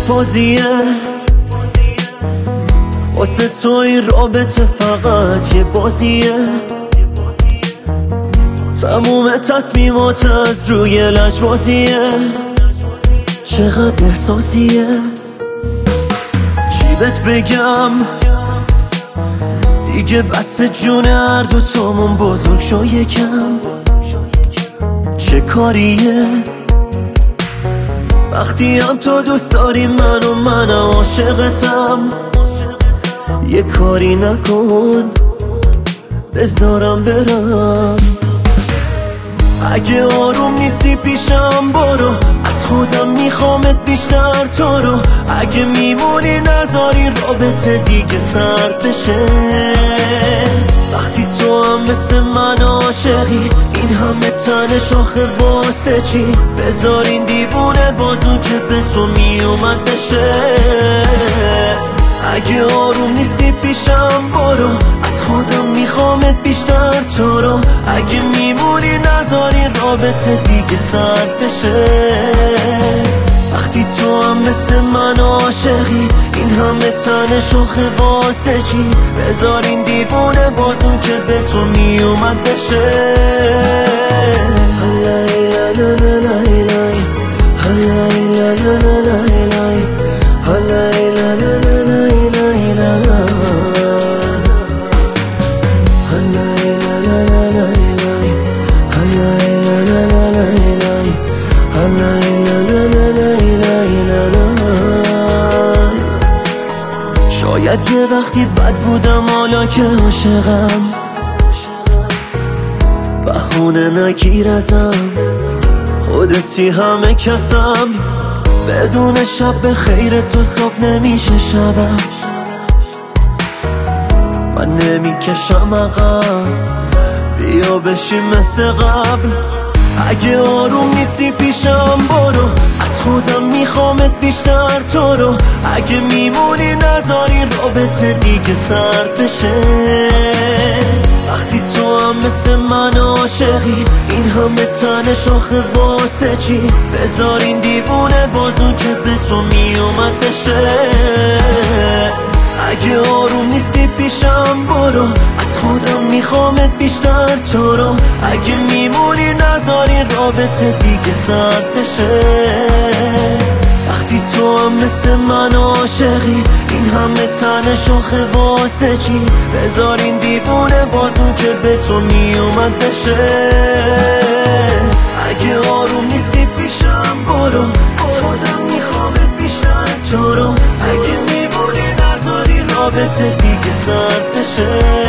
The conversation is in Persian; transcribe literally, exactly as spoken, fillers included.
بازیه، واسه تو این رابطه فقط یه بازیه. تموم تصمیمات از روی لجبازیه، چقدر احساسیه. چی بهت بگم دیگه بس جون هر دو تامون بزرگ شو یکم. چه کاریه وقتی هم تو دوست داری من و من عاشقتم. یه کاری نکن بذارم برم. اگه آروم نیستی پیشم برو، از خودم میخوامت بیشتر تو رو. اگه میمونی نذاری رابطه دیگه سرد بشه. وقتی تو هم مثل من عاشقی، این همه تنش آخر واسه چی؟ بذار این دیوونه بازو که به تو میومد بشه. اگه آروم نیستی پیشم برو، از خودم میخوامت بیشتر تو رو. اگه میمونی نذاری رابطه دیگه سرد بشه. وقتی تو هم مثل من عاشقی، این همه تنش آخه واسه چی؟ بذار این دیوونه بازو که به تو میومد بشه. شاید یه وقتی بد بودم، حالا که عاشقم بهونه نگیر ازم. خودتی همه کسم، بدون شب به خیر تو صبح نمیشه شبم. من نمیکشم عقب، بیا بشیم مثل قبل. اگه آروم نیستی پیشم برو، از خودم میخوامت بیشتر تو رو. اگه میمونی نذاری رابطه دیگه سرد بشه. وقتی تو هم مثل من عاشقی، این همه تنش آخه واسه چی؟ بذار این دیوونه بازو که به تو میومد بشه. اگه آروم نیستی پیشم برو، از خودم میخوامت بیشتر تو رو. اگه میمونی نذاری رابطه دیگه سرد بشه. وقتی تو هم مثل من عاشقی، این همه تنش آخه واسه چی؟ بذار این دیوونه بازو که به تو میومد بشه. اگه آروم نیستی پیشم برو، از خودم میخوامت بیشتر تو رو. اگه میمونی نذاری رابطه دیگه سرد بشه.